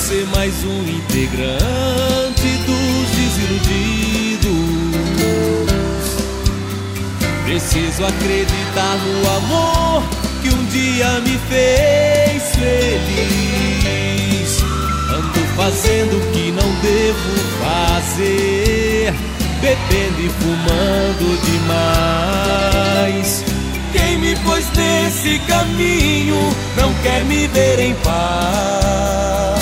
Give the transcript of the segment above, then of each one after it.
ser mais um integrante dos desiludidos. Preciso acreditar no amor que um dia me fez feliz. Ando fazendo o que não devo fazer, bebendo e fumando demais. Quem me pôs nesse caminho não quer me ver em paz.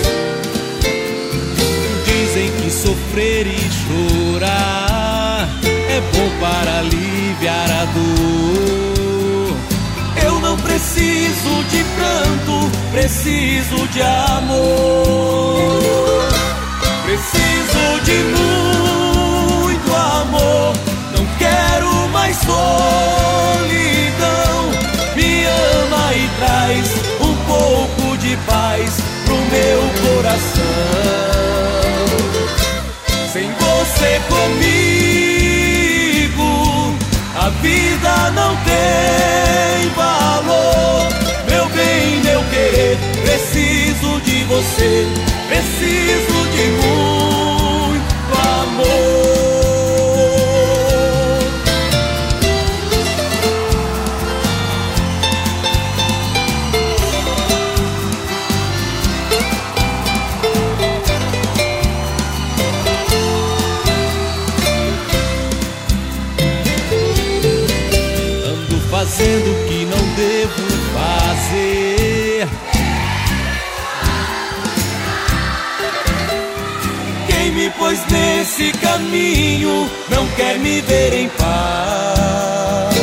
Dizem que sofrer e chorar é bom para aliviar a dor. Eu não preciso de pranto, preciso de amor. Preciso de muito amor, não quero mais solidão. Me ama e traz um pouco de paz pro meu coração. Sem você comigo, a vida não tem valor. Meu bem, meu querer, preciso de você, preciso de muito amor. Ando fazendo o que não devo fazer. Quem me pôs nesse caminho não quer me ver em paz.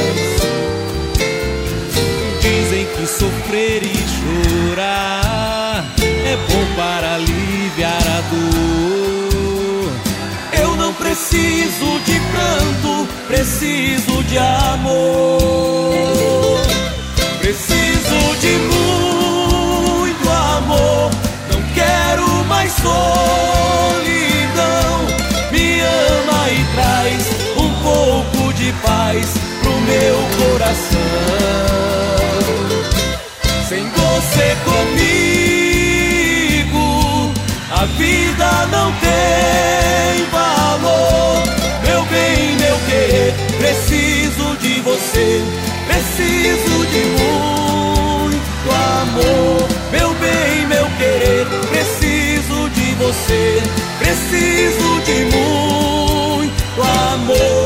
Dizem que sofrer e chorar é bom para aliviar a dor. Eu não preciso de pranto, preciso de amor. Preciso de muito amor, não quero mais solidão. Me ama e traz um pouco de paz pro meu coração. Sem você comigo, a vida não tem valor. Meu bem, meu querer, preciso de você, preciso de muito amor. Meu bem, meu querer, preciso de você, preciso de muito amor.